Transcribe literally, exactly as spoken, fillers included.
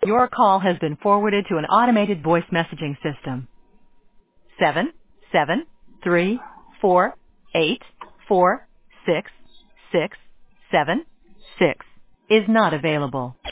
Your call has been forwarded to an automated voice messaging system. Seven, seven, three, four, eight, four, six, six, seven, six is not available.